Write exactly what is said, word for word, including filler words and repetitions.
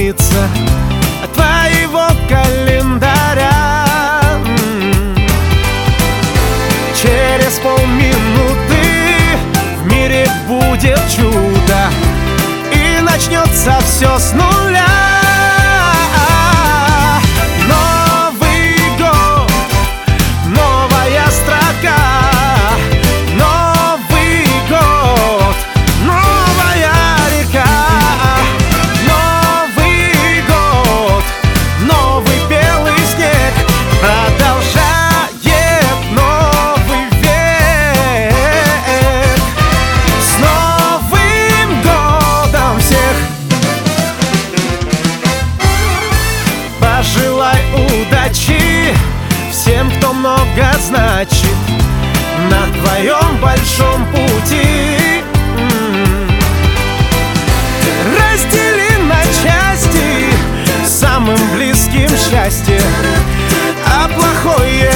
страница твоего календаря. Через полминуты в мире будет чудо, и начнется все с нуля. Новый год, новая строка. Новый год, новая река. Новый год, новый белый снег продолжает новый век. С Новым годом всех! Пожелай удачи всем, кто много значит на твоем большом пути. Раздели на части самым близким счастье, а плохое